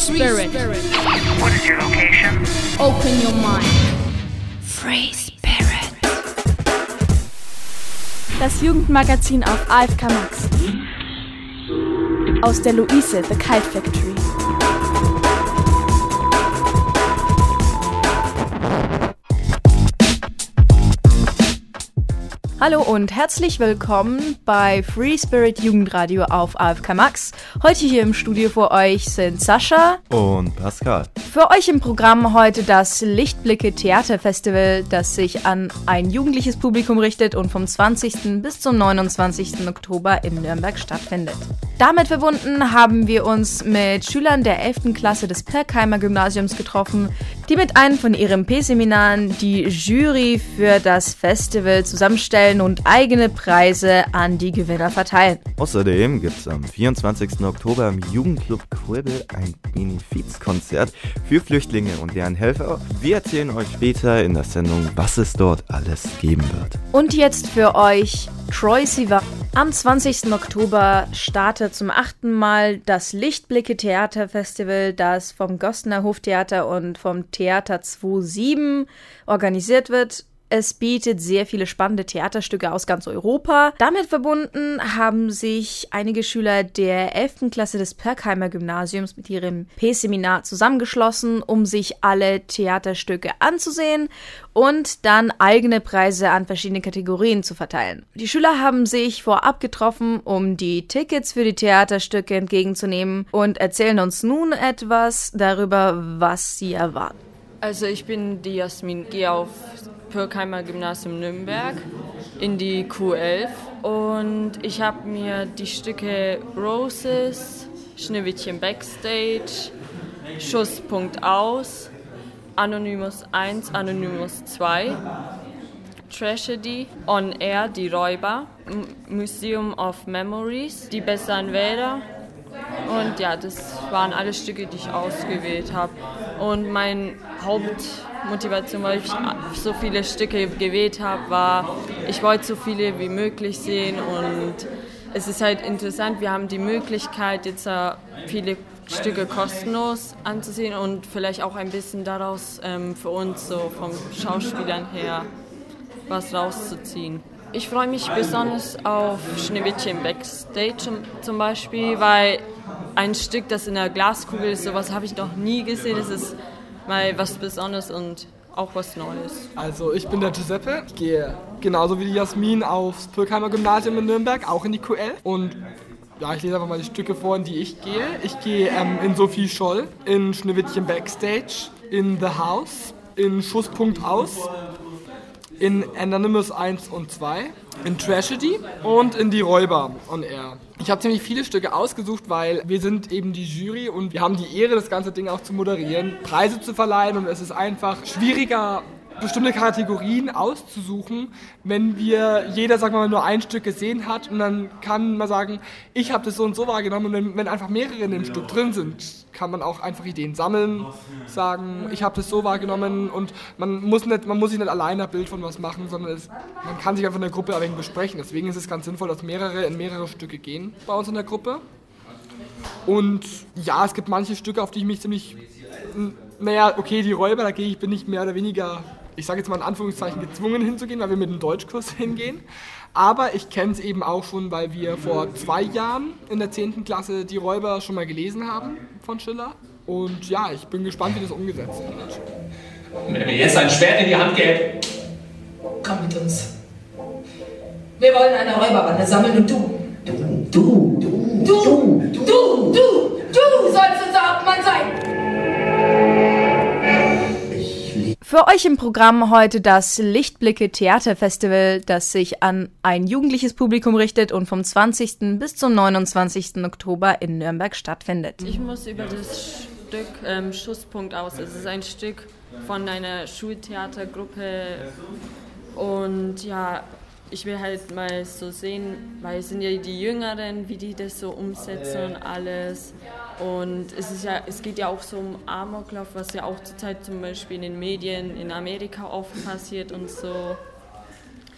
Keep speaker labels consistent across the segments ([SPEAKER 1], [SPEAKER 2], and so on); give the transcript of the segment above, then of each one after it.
[SPEAKER 1] Spirit.
[SPEAKER 2] What is your location?
[SPEAKER 1] Open your mind.
[SPEAKER 3] Free Spirit.
[SPEAKER 4] Das Jugendmagazin auf AFK Max. Aus der Luise, The Kite Factory. Hallo und herzlich willkommen bei Free Spirit Jugendradio auf AFK Max. Heute hier im Studio für euch sind Sascha
[SPEAKER 5] und Pascal.
[SPEAKER 4] Für euch im Programm heute das Lichtblicke Theaterfestival, das sich an ein jugendliches Publikum richtet und vom 20. bis zum 29. Oktober in Nürnberg stattfindet. Damit verbunden haben wir uns mit Schülern der 11. Klasse des Pirkheimer Gymnasiums getroffen, die mit einem von ihren P-Seminaren die Jury für das Festival zusammenstellen und eigene Preise an die Gewinner verteilen.
[SPEAKER 5] Außerdem gibt es am 24. Oktober im Jugendclub Quibbel ein Benefizkonzert für Flüchtlinge und deren Helfer. Wir erzählen euch später in der Sendung, was es dort alles geben wird.
[SPEAKER 4] Und jetzt für euch Troye Sivan. Am 20. Oktober startet zum 8. Mal das Lichtblicke Theaterfestival, das vom Gostner Hoftheater und vom Theater 27 organisiert wird. Es bietet sehr viele spannende Theaterstücke aus ganz Europa. Damit verbunden haben sich einige Schüler der 11. Klasse des Pirkheimer Gymnasiums mit ihrem P-Seminar zusammengeschlossen, um sich alle Theaterstücke anzusehen und dann eigene Preise an verschiedene Kategorien zu verteilen. Die Schüler haben sich vorab getroffen, um die Tickets für die Theaterstücke entgegenzunehmen und erzählen uns nun etwas darüber, was sie erwarten.
[SPEAKER 6] Also ich bin die Jasmin, gehe auf Pirkheimer Gymnasium Nürnberg in die Q11 und ich habe mir die Stücke Roses, Schneewittchen Backstage, Schusspunkt aus, Anonymous 1, Anonymous 2, Tragedy, On Air, die Räuber, Museum of Memories, die besseren Wälder. Und ja, das waren alle Stücke, die ich ausgewählt habe. Und meine Hauptmotivation, weil ich so viele Stücke gewählt habe, war, ich wollte so viele wie möglich sehen. Und es ist halt interessant, wir haben die Möglichkeit, jetzt viele Stücke kostenlos anzusehen und vielleicht auch ein bisschen daraus für uns, so vom Schauspielern her, was rauszuziehen. Ich freue mich besonders auf Schneewittchen Backstage zum Beispiel, weil ein Stück, das in der Glaskugel ist, sowas habe ich noch nie gesehen. Das ist mal was Besonderes und auch was Neues.
[SPEAKER 7] Also ich bin der Giuseppe, ich gehe genauso wie die Jasmin aufs Pirkheimer Gymnasium in Nürnberg, auch in die Q11. Und ja, ich lese einfach mal die Stücke vor, in die ich gehe. Ich gehe in Sophie Scholl, in Schneewittchen Backstage, in The House, in Schusspunkt aus, in Anonymous 1 und 2, in Tragedy und in Die Räuber on Air. Ich habe ziemlich viele Stücke ausgesucht, weil wir sind eben die Jury und wir haben die Ehre, das ganze Ding auch zu moderieren, Preise zu verleihen und es ist einfach schwieriger, bestimmte Kategorien auszusuchen, wenn jeder, sagen wir mal, nur ein Stück gesehen hat und dann kann man sagen, ich habe das so und so wahrgenommen und wenn einfach mehrere in dem Stück drin sind, kann man auch einfach Ideen sammeln, sagen, ich habe das so wahrgenommen und man muss sich nicht alleine ein Bild von was machen, sondern man kann sich einfach in der Gruppe ein wenig besprechen. Deswegen ist es ganz sinnvoll, dass mehrere in mehrere Stücke gehen bei uns in der Gruppe. Und ja, es gibt manche Stücke, auf die ich mich ziemlich, die Räuber, bin ich mehr oder weniger, ich sage jetzt mal in Anführungszeichen, gezwungen hinzugehen, weil wir mit dem Deutschkurs hingehen. Aber ich kenne es eben auch schon, weil wir vor 2 Jahren in der 10. Klasse Die Räuber schon mal gelesen haben von Schiller. Und ja, ich bin gespannt, wie das umgesetzt wird.
[SPEAKER 8] Und wenn mir jetzt ein Schwert in die Hand gäbe,
[SPEAKER 3] Komm mit uns. Wir wollen eine Räuberbande sammeln und du sollst unser Hauptmann sein.
[SPEAKER 4] Für euch im Programm heute das Lichtblicke Theaterfestival, das sich an ein jugendliches Publikum richtet und vom 20. bis zum 29. Oktober in Nürnberg stattfindet.
[SPEAKER 6] Ich muss über das Stück Schusspunkt aus. Es ist ein Stück von einer Schultheatergruppe und ja, ich will halt mal so sehen, weil es sind ja die Jüngeren, wie die das so umsetzen und alles. Und es geht ja auch so um Amoklauf, was ja auch zurzeit zum Beispiel in den Medien in Amerika oft passiert und so.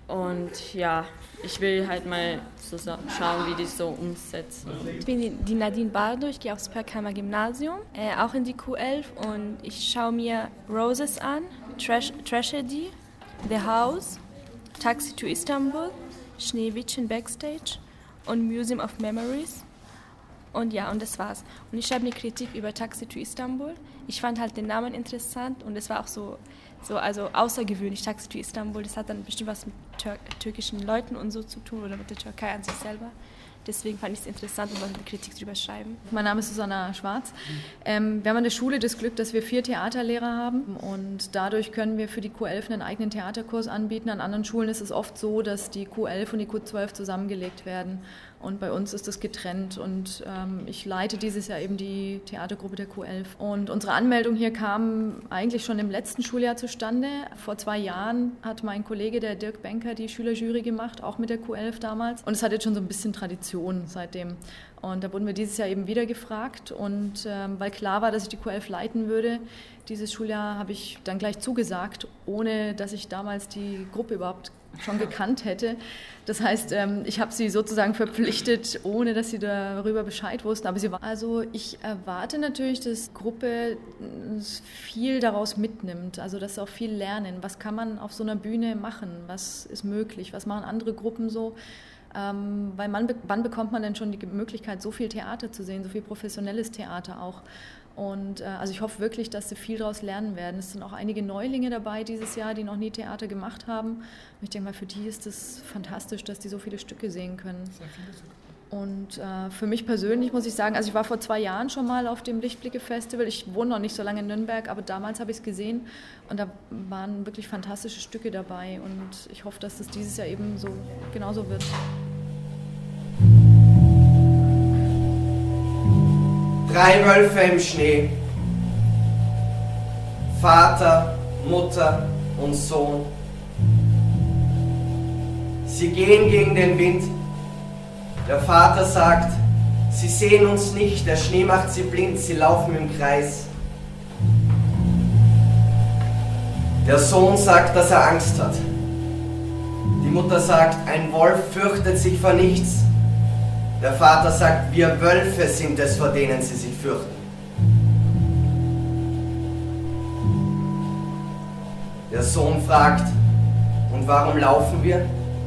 [SPEAKER 6] Und ja, ich will halt mal so schauen, wie die so umsetzen.
[SPEAKER 1] Ich bin die Nadine Bardo, ich gehe aufs Pirkheimer Gymnasium, auch in die Q11 und ich schaue mir Roses an, Tragedy, The House, Taxi to Istanbul, Schneewittchen Backstage und Museum of Memories. Und ja, und das war's. Und ich schreibe eine Kritik über Taxi to Istanbul. Ich fand halt den Namen interessant und es war auch so also außergewöhnlich, Taxi to Istanbul. Das hat dann bestimmt was mit türkischen Leuten und so zu tun oder mit der Türkei an sich selber. Deswegen fand ich es interessant und wollte eine Kritik drüber schreiben.
[SPEAKER 4] Mein Name ist Susanna Schwarz. Wir haben an der Schule das Glück, dass wir 4 Theaterlehrer haben und dadurch können wir für die Q11 einen eigenen Theaterkurs anbieten. An anderen Schulen ist es oft so, dass die Q11 und die Q12 zusammengelegt werden und bei uns ist das getrennt und ich leite dieses Jahr eben die Theatergruppe der Q11. Und unsere Anmeldung hier kam eigentlich schon im letzten Schuljahr zustande. Vor 2 Jahren hat mein Kollege, der Dirk Benker, die Schülerjury gemacht, auch mit der Q11 damals. Und es hat jetzt schon so ein bisschen Tradition seitdem. Und da wurden wir dieses Jahr eben wieder gefragt und weil klar war, dass ich die Q11 leiten würde, dieses Schuljahr habe ich dann gleich zugesagt, ohne dass ich damals die Gruppe überhaupt schon gekannt hätte. Das heißt, ich habe sie sozusagen verpflichtet, ohne dass sie darüber Bescheid wussten. Aber also ich erwarte natürlich, dass die Gruppe viel daraus mitnimmt, also dass sie auch viel lernen. Was kann man auf so einer Bühne machen? Was ist möglich? Was machen andere Gruppen so? Weil wann bekommt man denn schon die Möglichkeit, so viel Theater zu sehen, so viel professionelles Theater auch? Und also ich hoffe wirklich, dass sie viel daraus lernen werden. Es sind auch einige Neulinge dabei dieses Jahr, die noch nie Theater gemacht haben. Und ich denke mal, für die ist es fantastisch, dass die so viele Stücke sehen können. Und für mich persönlich muss ich sagen, also ich war vor 2 Jahren schon mal auf dem Lichtblicke-Festival. Ich wohne noch nicht so lange in Nürnberg, aber damals habe ich es gesehen und da waren wirklich fantastische Stücke dabei. Und ich hoffe, dass das dieses Jahr eben so genauso wird.
[SPEAKER 9] Drei Wölfe im Schnee, Vater, Mutter und Sohn. Sie gehen gegen den Wind. Der Vater sagt, sie sehen uns nicht, der Schnee macht sie blind, sie laufen im Kreis. Der Sohn sagt, dass er Angst hat. Die Mutter sagt, ein Wolf fürchtet sich vor nichts. Der Vater sagt, wir Wölfe sind es, vor denen sie sich fürchten. Der Sohn fragt, und warum laufen wir?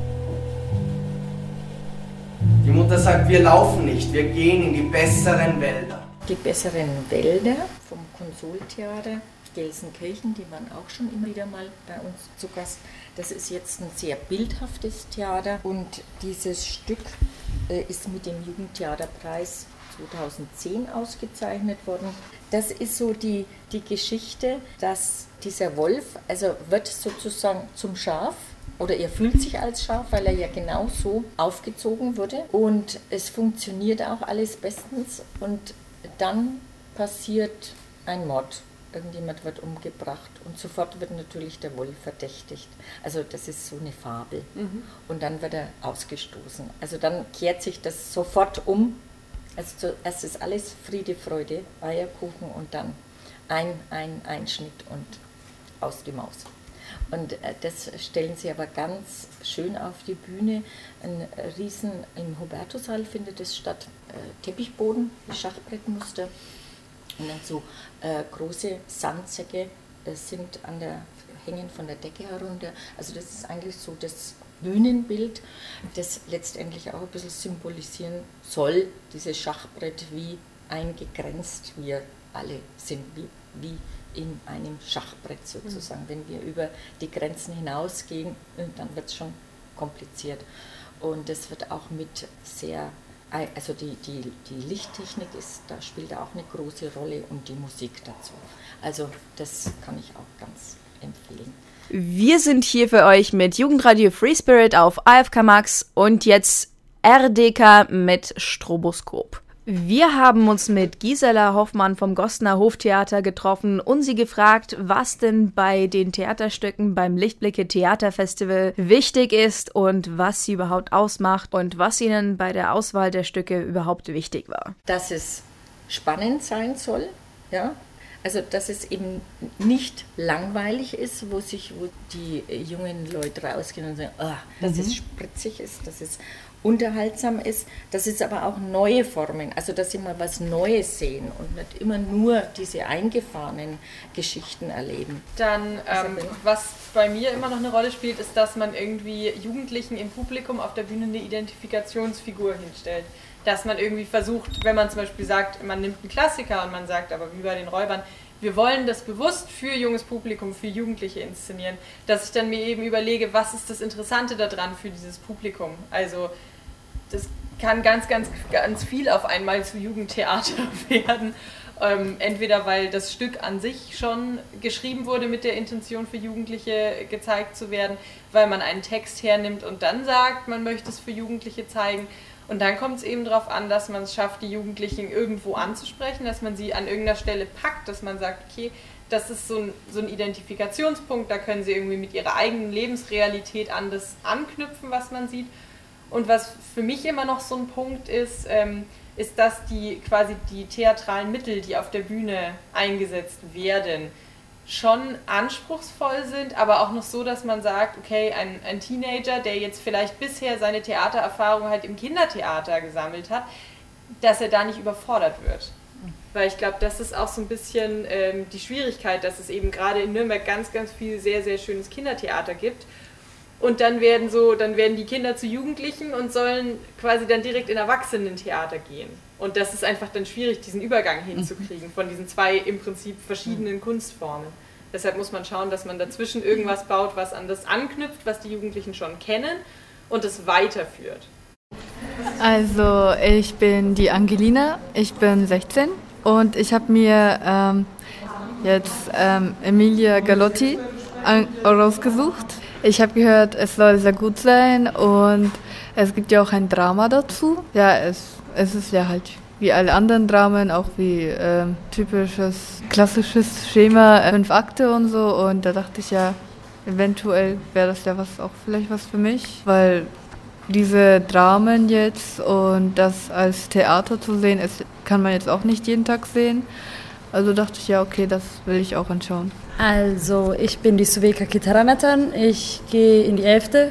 [SPEAKER 9] Die Mutter sagt, wir laufen nicht, wir gehen in die besseren Wälder.
[SPEAKER 10] Die besseren Wälder vom Konsoltheater Gelsenkirchen, die waren auch schon immer wieder mal bei uns zu Gast. Das ist jetzt ein sehr bildhaftes Theater und dieses Stück ist mit dem Jugendtheaterpreis 2010 ausgezeichnet worden. Das ist so die Geschichte, dass dieser Wolf, also wird sozusagen zum Schaf, oder er fühlt sich als Schaf, weil er ja genau so aufgezogen wurde. Und es funktioniert auch alles bestens. Und dann passiert ein Mord. Irgendjemand wird umgebracht und sofort wird natürlich der Wolf verdächtigt. Also das ist so eine Fabel. Und dann wird er ausgestoßen. Also dann kehrt sich das sofort um. Also zuerst ist alles Friede, Freude, Eierkuchen und dann ein Einschnitt und aus die Maus. Und das stellen sie aber ganz schön auf die Bühne. Ein Riesen, im Hubertussaal findet es statt. Teppichboden, Schachbrettmuster. Und dann so große Sandsäcke hängen von der Decke herunter. Also das ist eigentlich so das Bühnenbild, das letztendlich auch ein bisschen symbolisieren soll, dieses Schachbrett, wie eingegrenzt wir alle sind, wie in einem Schachbrett sozusagen. Wenn wir über die Grenzen hinausgehen, dann wird es schon kompliziert. Und das wird auch mit also die Lichttechnik da spielt auch eine große Rolle und die Musik dazu. Also das kann ich auch ganz empfehlen.
[SPEAKER 4] Wir sind hier für euch mit Jugendradio Free Spirit auf AFK Max und jetzt RDK mit Stroboskop. Wir haben uns mit Gisela Hoffmann vom Gossener Hoftheater getroffen und sie gefragt, was denn bei den Theaterstücken beim Lichtblicke Theaterfestival wichtig ist und was sie überhaupt ausmacht und was ihnen bei der Auswahl der Stücke überhaupt wichtig war.
[SPEAKER 10] Dass es spannend sein soll, ja. Also, dass es eben nicht langweilig ist, wo die jungen Leute rausgehen und sagen, dass es spritzig ist, dass es unterhaltsam ist, dass es aber auch neue Formen, also dass sie mal was Neues sehen und nicht immer nur diese eingefahrenen Geschichten erleben.
[SPEAKER 6] Dann, was bei mir immer noch eine Rolle spielt, ist, dass man irgendwie Jugendlichen im Publikum auf der Bühne eine Identifikationsfigur hinstellt. Dass man irgendwie versucht, wenn man zum Beispiel sagt, man nimmt einen Klassiker und man sagt, aber wie bei den Räubern, wir wollen das bewusst für junges Publikum, für Jugendliche inszenieren, dass ich dann mir eben überlege, was ist das Interessante daran für dieses Publikum. Also das kann ganz, ganz, ganz viel auf einmal zu Jugendtheater werden. Entweder weil das Stück an sich schon geschrieben wurde mit der Intention für Jugendliche gezeigt zu werden, weil man einen Text hernimmt und dann sagt, man möchte es für Jugendliche zeigen. Und dann kommt es eben darauf an, dass man es schafft, die Jugendlichen irgendwo anzusprechen, dass man sie an irgendeiner Stelle packt, dass man sagt, okay, das ist so ein Identifikationspunkt, da können sie irgendwie mit ihrer eigenen Lebensrealität an das anknüpfen, was man sieht. Und was für mich immer noch so ein Punkt ist, ist, dass die theatralen Mittel, die auf der Bühne eingesetzt werden, schon anspruchsvoll sind, aber auch noch so, dass man sagt, okay, ein Teenager, der jetzt vielleicht bisher seine Theatererfahrung halt im Kindertheater gesammelt hat, dass er da nicht überfordert wird. Weil ich glaube, das ist auch so ein bisschen die Schwierigkeit, dass es eben gerade in Nürnberg ganz, ganz viel sehr, sehr schönes Kindertheater gibt. Und dann werden die Kinder zu Jugendlichen und sollen quasi dann direkt in Erwachsenentheater gehen. Und das ist einfach dann schwierig, diesen Übergang hinzukriegen von diesen zwei im Prinzip verschiedenen Kunstformen. Deshalb muss man schauen, dass man dazwischen irgendwas baut, was an das anknüpft, was die Jugendlichen schon kennen und es weiterführt.
[SPEAKER 11] Also ich bin die Angelina, ich bin 16 und ich habe mir jetzt Emilia Galotti rausgesucht. Ich habe gehört, es soll sehr gut sein und es gibt ja auch ein Drama dazu. Ja, es ist ja halt wie alle anderen Dramen, auch wie typisches, klassisches Schema, 5 Akte und so. Und da dachte ich ja, eventuell wäre das ja vielleicht was für mich, weil diese Dramen jetzt und das als Theater zu sehen, kann man jetzt auch nicht jeden Tag sehen. Also dachte ich ja, okay, das will ich auch anschauen.
[SPEAKER 12] Also ich bin die Suveka Kitaranatan, ich gehe in die 11.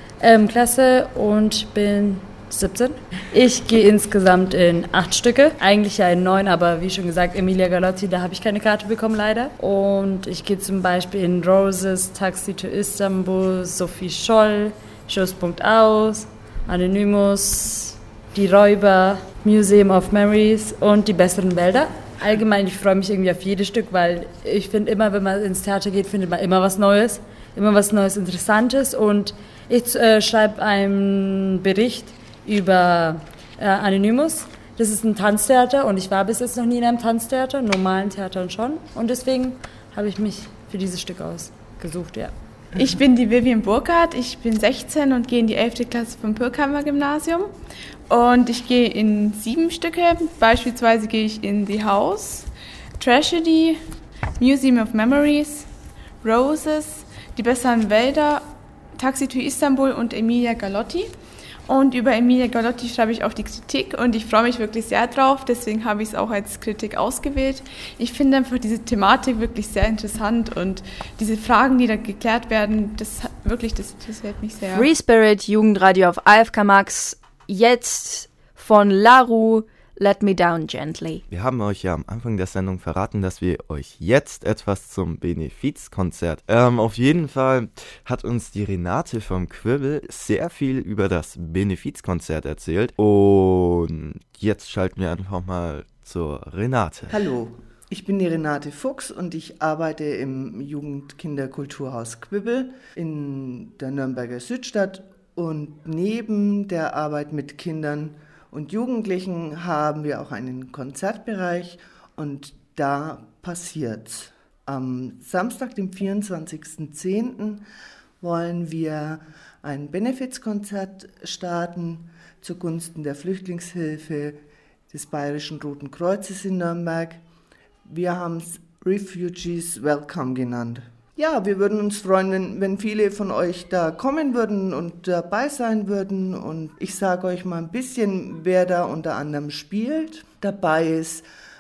[SPEAKER 12] Klasse und bin 17. Ich gehe insgesamt in 8 Stücke, eigentlich ja in 9, aber wie schon gesagt, Emilia Galotti, da habe ich keine Karte bekommen leider. Und ich gehe zum Beispiel in Roses, Taxi to Istanbul, Sophie Scholl, Schusspunkt aus, Anonymous, Die Räuber, Museum of Memories und Die besseren Wälder. Allgemein, ich freue mich irgendwie auf jedes Stück, weil ich finde immer, wenn man ins Theater geht, findet man immer was Neues, Interessantes. Und ich schreibe einen Bericht über Anonymous. Das ist ein Tanztheater und ich war bis jetzt noch nie in einem Tanztheater, normalen Theatern schon. Und deswegen habe ich mich für dieses Stück ausgesucht, ja.
[SPEAKER 13] Ich bin die Vivian Burkhardt, ich bin 16 und gehe in die 11. Klasse vom Pirkheimer Gymnasium. Und ich gehe in 7 Stücke, beispielsweise gehe ich in The House, Tragedy, Museum of Memories, Roses, Die besseren Wälder, Taxi to Istanbul und Emilia Galotti. Und über Emilia Galotti schreibe ich auch die Kritik und ich freue mich wirklich sehr drauf, deswegen habe ich es auch als Kritik ausgewählt. Ich finde einfach diese Thematik wirklich sehr interessant und diese Fragen, die da geklärt werden, das interessiert mich sehr.
[SPEAKER 4] Free Spirit, Jugendradio auf AFK Max, jetzt von Laru, Let Me Down Gently.
[SPEAKER 5] Wir haben euch ja am Anfang der Sendung verraten, dass wir euch jetzt etwas zum Benefizkonzert. Auf jeden Fall hat uns die Renate vom Quibbel sehr viel über das Benefizkonzert erzählt. Und jetzt schalten wir einfach mal zur Renate.
[SPEAKER 14] Hallo, ich bin die Renate Fuchs und ich arbeite im Jugend-Kinder-Kulturhaus Quibbel in der Nürnberger Südstadt. Und neben der Arbeit mit Kindern und Jugendlichen haben wir auch einen Konzertbereich und da passiert's. Am Samstag, dem 24.10. wollen wir ein Benefizkonzert starten zugunsten der Flüchtlingshilfe des Bayerischen Roten Kreuzes in Nürnberg. Wir haben es Refugees Welcome genannt. Ja, wir würden uns freuen, wenn viele von euch da kommen würden und dabei sein würden. Und ich sage euch mal ein bisschen, wer da unter anderem spielt. Dabei ist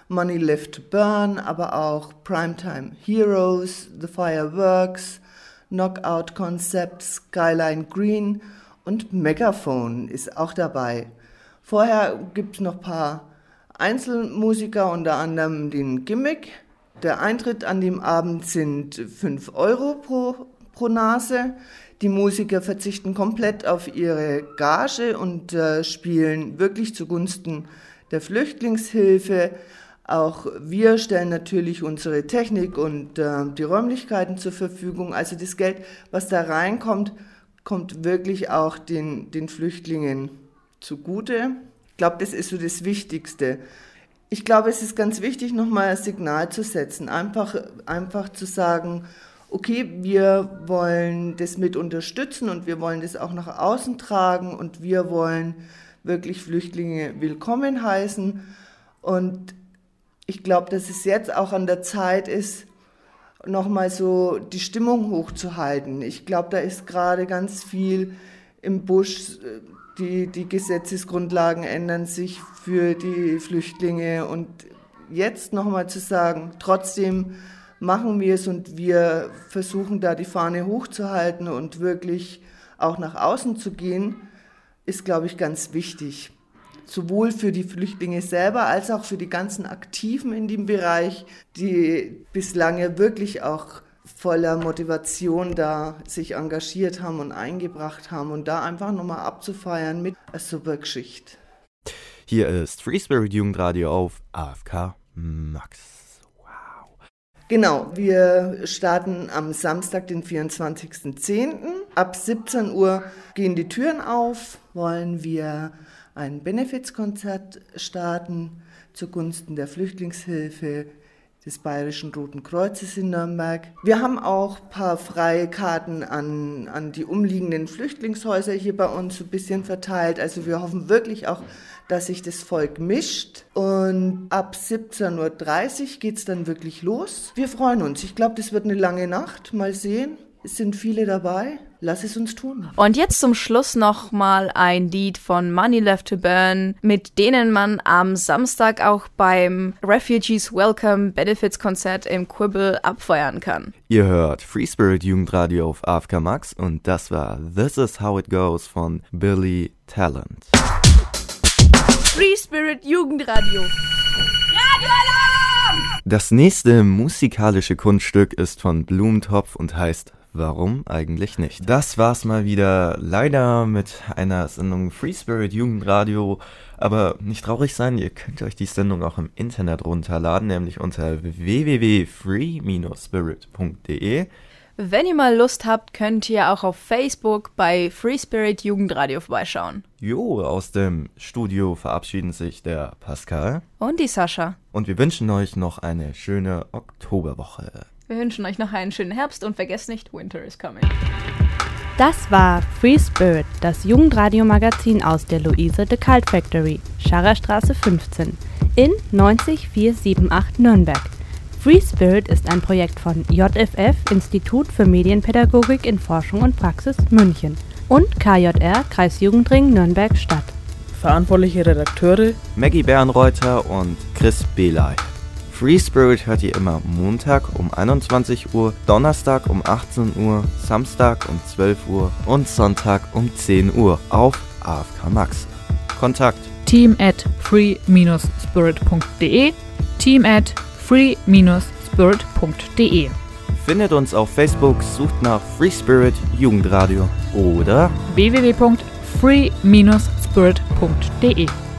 [SPEAKER 14] Money Left to Burn, aber auch Primetime Heroes, The Fireworks, Knockout Concept, Skyline Green und Megaphone ist auch dabei. Vorher gibt es noch ein paar Einzelmusiker, unter anderem den Gimmick. Der Eintritt an dem Abend sind 5 € pro Nase. Die Musiker verzichten komplett auf ihre Gage und spielen wirklich zugunsten der Flüchtlingshilfe. Auch wir stellen natürlich unsere Technik und die Räumlichkeiten zur Verfügung. Also das Geld, was da reinkommt, kommt wirklich auch den Flüchtlingen zugute. Ich glaube, das ist so das Wichtigste. Ich glaube, es ist ganz wichtig, nochmal ein Signal zu setzen. Einfach zu sagen, okay, wir wollen das mit unterstützen und wir wollen das auch nach außen tragen und wir wollen wirklich Flüchtlinge willkommen heißen. Und ich glaube, dass es jetzt auch an der Zeit ist, nochmal so die Stimmung hochzuhalten. Ich glaube, da ist gerade ganz viel im Busch. Die Gesetzesgrundlagen ändern sich für die Flüchtlinge. Und jetzt nochmal zu sagen, trotzdem machen wir es und wir versuchen da die Fahne hochzuhalten und wirklich auch nach außen zu gehen, ist, glaube ich, ganz wichtig. Sowohl für die Flüchtlinge selber als auch für die ganzen Aktiven in dem Bereich, die bislang ja wirklich auch voller Motivation da sich engagiert haben und eingebracht haben und da einfach nochmal abzufeiern mit einer super Geschichte.
[SPEAKER 5] Hier ist Free Spirit Jugendradio auf AFK Max.
[SPEAKER 14] Genau, wir starten am Samstag, den 24.10. Ab 17 Uhr gehen die Türen auf, wollen wir ein Benefizkonzert starten zugunsten der Flüchtlingshilfe des Bayerischen Roten Kreuzes in Nürnberg. Wir haben auch ein paar freie Karten an die umliegenden Flüchtlingshäuser hier bei uns so ein bisschen verteilt. Also wir hoffen wirklich auch, dass sich das Volk mischt. Und ab 17.30 Uhr geht es dann wirklich los. Wir freuen uns. Ich glaube, das wird eine lange Nacht. Mal sehen. Es sind viele dabei. Lass es uns tun.
[SPEAKER 4] Und jetzt zum Schluss noch mal ein Lied von Money Left to Burn, mit denen man am Samstag auch beim Refugees Welcome Benefits Konzert im Quibble abfeiern kann.
[SPEAKER 5] Ihr hört Free Spirit Jugendradio auf AFK Max und das war This Is How It Goes von Billy Talent.
[SPEAKER 4] Free Spirit Jugendradio. Radioalarm!
[SPEAKER 5] Das nächste musikalische Kunststück ist von Blumentopf und heißt Warum eigentlich nicht? Das war's mal wieder, leider mit einer Sendung Free Spirit Jugendradio, aber nicht traurig sein, ihr könnt euch die Sendung auch im Internet runterladen, nämlich unter www.free-spirit.de.
[SPEAKER 4] Wenn ihr mal Lust habt, könnt ihr auch auf Facebook bei Free Spirit Jugendradio vorbeischauen.
[SPEAKER 5] Jo, aus dem Studio verabschieden sich der Pascal
[SPEAKER 4] und die Sascha.
[SPEAKER 5] Und wir wünschen euch noch eine schöne Oktoberwoche.
[SPEAKER 4] Wir wünschen euch noch einen schönen Herbst und vergesst nicht, Winter is coming.
[SPEAKER 15] Das war Free Spirit, das Jugendradio-Magazin aus der Luise de Cult Factory, Scharrerstraße 15 in 90478 Nürnberg. Free Spirit ist ein Projekt von JFF, Institut für Medienpädagogik in Forschung und Praxis München und KJR, Kreisjugendring Nürnberg Stadt.
[SPEAKER 16] Verantwortliche Redakteure
[SPEAKER 5] Maggie Bernreuther und Chris Belay. Free Spirit hört ihr immer Montag um 21 Uhr, Donnerstag um 18 Uhr, Samstag um 12 Uhr und Sonntag um 10 Uhr auf AFK Max. Kontakt
[SPEAKER 17] team@free-spirit.de team@free-spirit.de.
[SPEAKER 5] Findet uns auf Facebook, sucht nach Free Spirit Jugendradio oder
[SPEAKER 17] www.free-spirit.de.